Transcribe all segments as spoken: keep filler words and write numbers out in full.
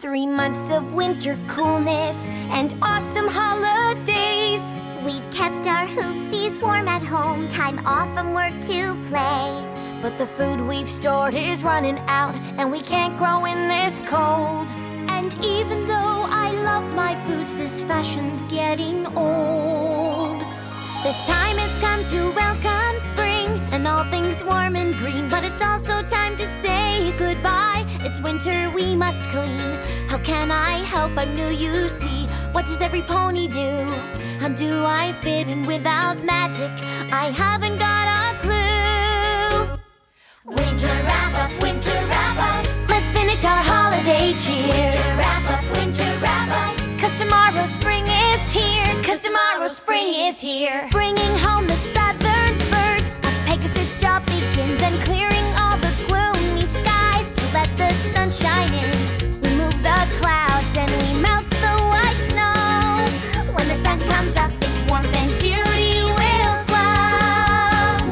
Three months of winter coolness and awesome holidays. We've kept our hoofsies warm at home, time off from work to play. But the food we've stored is running out, and we can't grow in this cold. And even though I love my boots, this fashion's getting old. The time has come to welcome spring and all things warm and green. But it's also time to say goodbye. It's winter, we must clean. How can I help? I'm new, you see. What does every pony do? How do I fit in without magic? I haven't got a clue. Winter wrap up, winter wrap up. Let's finish our holiday cheer. Winter wrap up, winter wrap up. Cause tomorrow spring is here. Cause tomorrow spring is here. Bringing home the southern birds. A Pegasus job begins, and clearing all the gloomy skies to let the sun shine in. We move the clouds and we melt the white snow. When the sun comes up, its warmth and beauty will glow.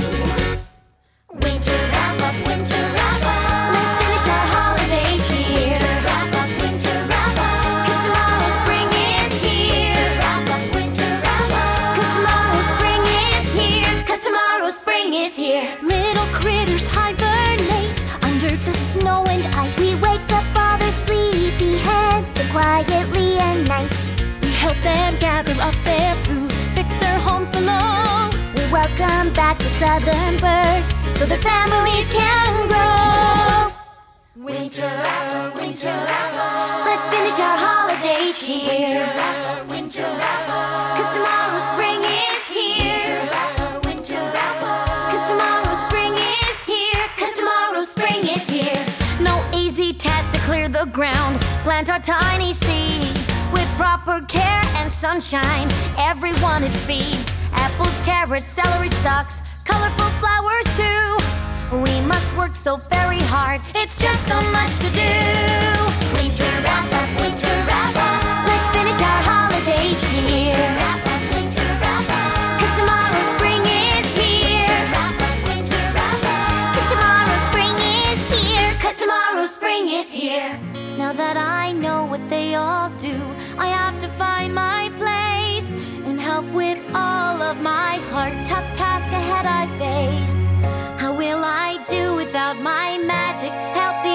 Winter wrap up, winter wrap up. Let's finish our holiday cheer. Winter wrap up, winter wrap up. Cause tomorrow spring is here. Winter wrap up, winter wrap up. Cause tomorrow spring is here. Cause tomorrow spring is here. Little critters hibernate under the snow and ice. We wake up all their sleepy heads so quietly and nice. We help them gather up their food, fix their homes below. We welcome back the southern birds so their families can grow. Winter wrap up, winter wrap up. Let's finish our holiday cheer. Winter wrap up, winter wrap up. Cause tomorrow spring is here. Winter wrap up, winter wrap up. Cause tomorrow spring is here. Cause tomorrow spring is here. No easy task to clear the ground. Plant our tiny seeds with proper care and sunshine. Everyone it feeds. Apples, carrots, celery stalks, colorful flowers too. We must work so very hard. It's just so much to do. Winter wrap up, winter wrap up. Let's finish our holiday cheer. Winter wrap up, winter wrap up. Cause tomorrow spring is here. Winter wrap up, winter wrap up. Cause tomorrow spring is here. Cause tomorrow spring is here. Now that I know what they all do, I have to find my place and help with all of my heart. Tough task ahead I face. How will I do without my magic? Help the